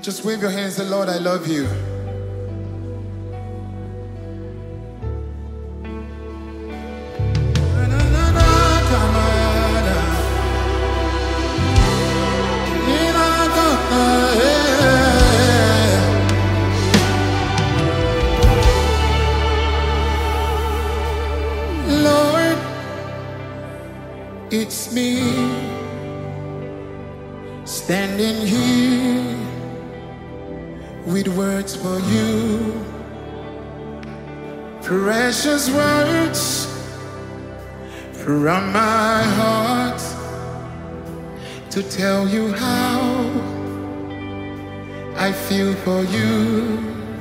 Just wave your hands and Lord, I love you. Lord, it's me standing here with words for you, precious words from my heart to tell you how I feel for you.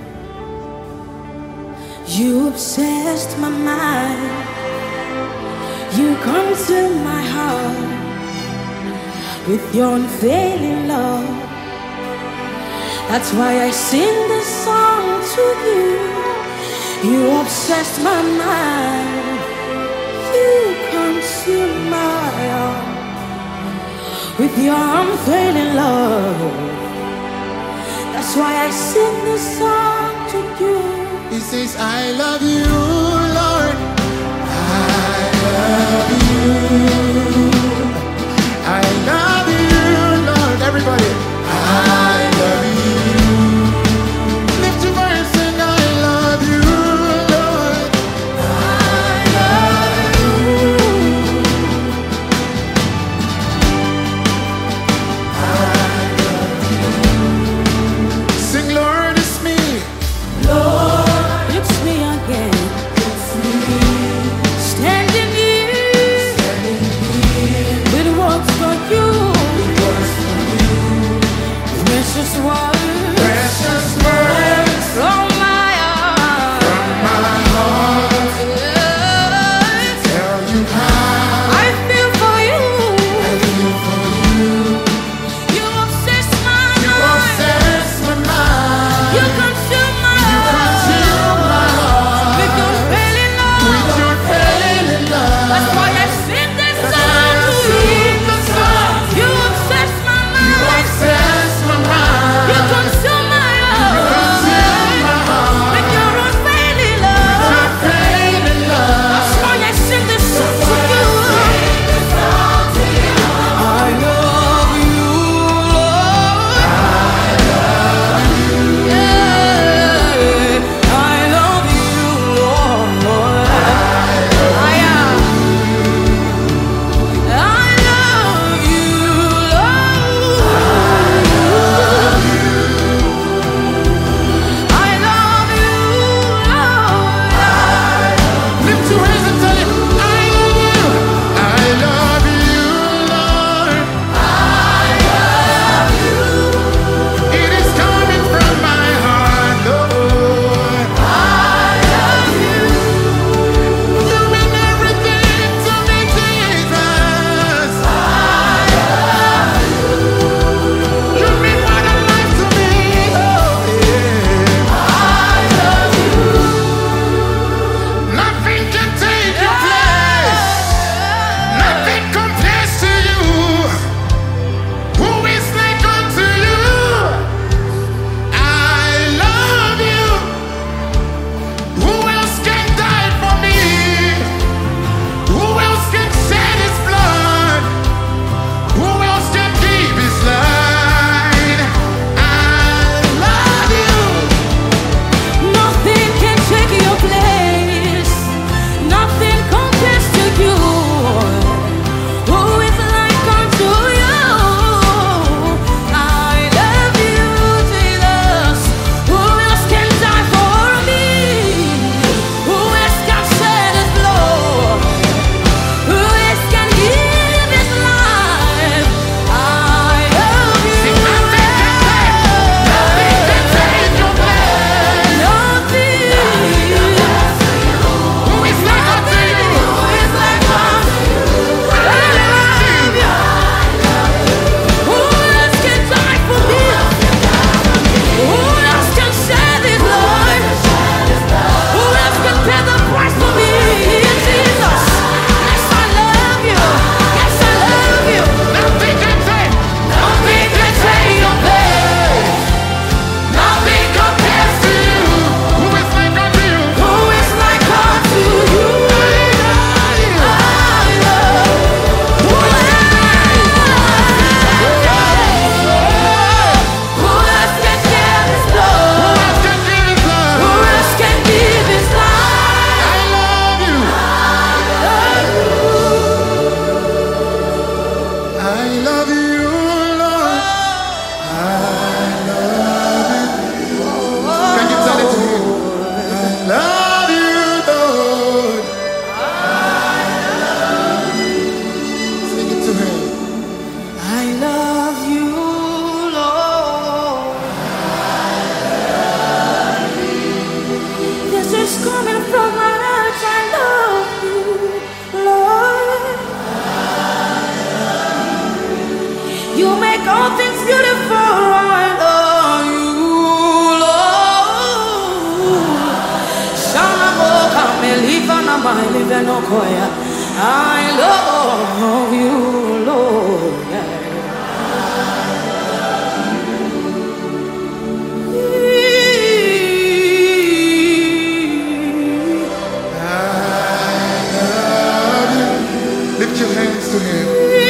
You obsessed my mind, you come to my heart with your unfailing love. That's why I sing this song to you. You obsessed my mind, you consume my heart with your unfailing love. That's why I sing this song to you. He says, I love you, Lord. I love you. I love you, Lord. Everybody, I love you. Lift your voice and I love you, Lord. I love you. Sing, Lord, it's me. Lord, it's me again. I love you, Lord. Lift your hands to him.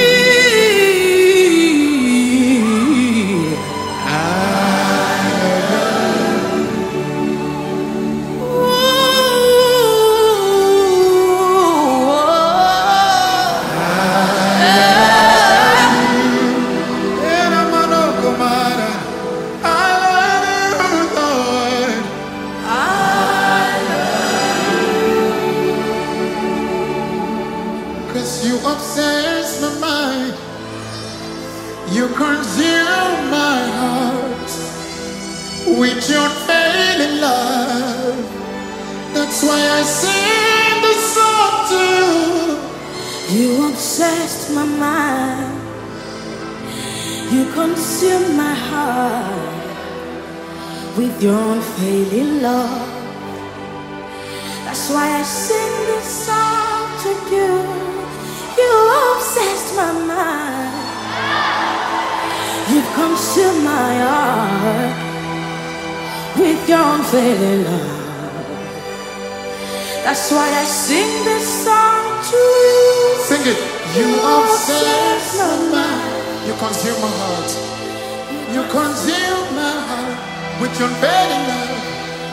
You obsess my mind, you consume my heart with your failing love. That's why I sing this song to you. You obsessed my mind, you consume my heart with your unfailing love. That's why I sing this song to you. You obsessed my mind, you've consumed my heart with your unfailing love. That's why I sing this song to you. Sing it. You obsess my mind, you consume my heart, you consume my heart with your unfailing love.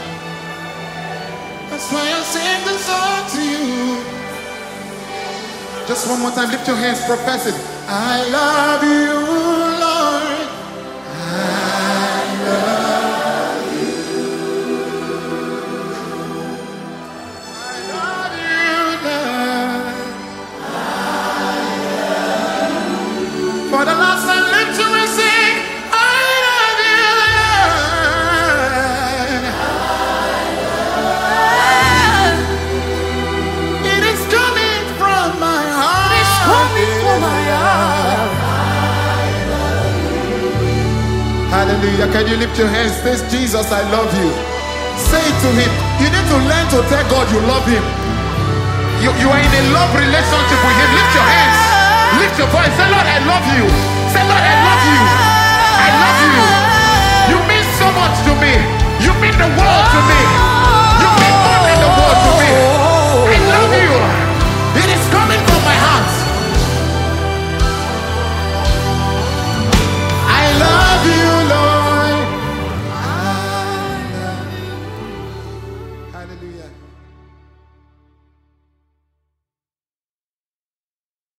That's why I sing this song to you. Just one more time, lift your hands, profess it. I love you, Lord. I love you. I love you, Lord. I love you. For the last time, lift your hands, sing. I love you, Lord. I love you. It is coming from my heart. Hallelujah. Can you lift your hands? Say, Jesus, I love you. Say it to him. You need to learn to tell God you love him. You are in a love relationship with him. Lift your hands. Lift your voice. Say, Lord, I love you. Say, Lord, I love you. I love you. You mean so much to me. You mean the world to me.